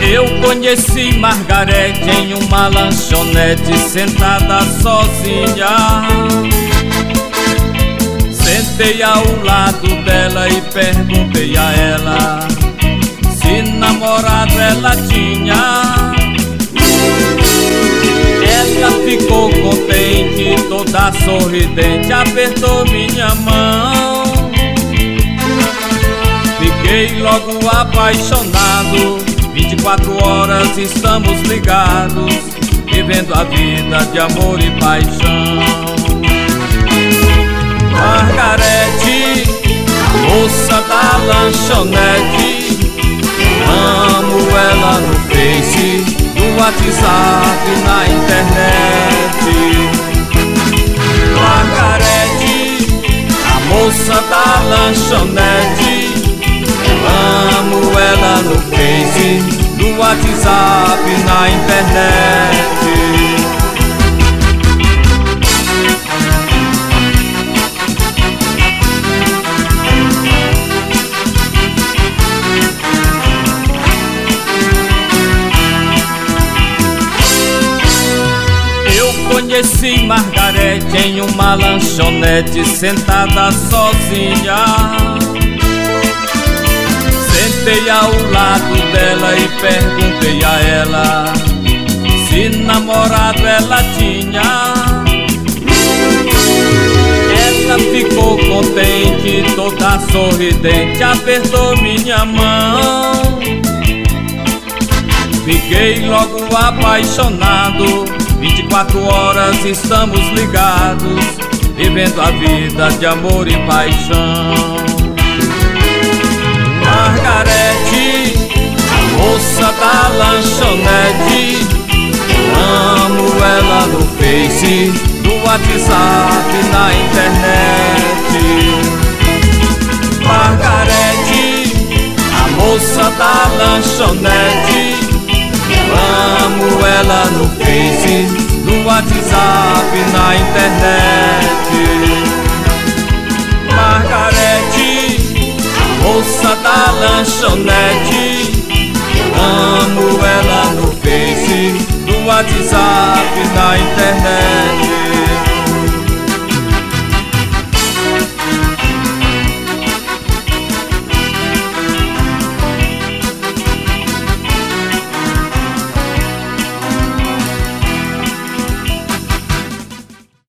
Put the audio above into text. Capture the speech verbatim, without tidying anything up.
Eu conheci Margarete em uma lanchonete, sentada sozinha. Sentei ao lado dela e perguntei a ela se namorado ela tinha. Ela ficou contente, toda sorridente, apertou minha mão. Fiquei logo apaixonado, vinte e quatro horas estamos ligados, vivendo a vida de amor e paixão. Margarete, moça da lanchonete, amo ela no Face, no WhatsApp, na internet. Margarete, a moça da lanchonete, amo ela no Face, no WhatsApp, na internet. Eu conheci Margarete em uma lanchonete, sentada sozinha. Sentei ao lado dela e perguntei a ela se namorado ela tinha. Ela ficou contente, toda sorridente, apertou minha mão. Fiquei logo apaixonado, vinte e quatro horas estamos ligados, vivendo a vida de amor e paixão. Margarete, a moça da lanchonete, amo ela no Face, no WhatsApp, na internet. Margarete, a moça da lanchonete, amo ela no Face, no WhatsApp, na internet. Margarete, moça da lanchonete, amo ela no Face, no WhatsApp.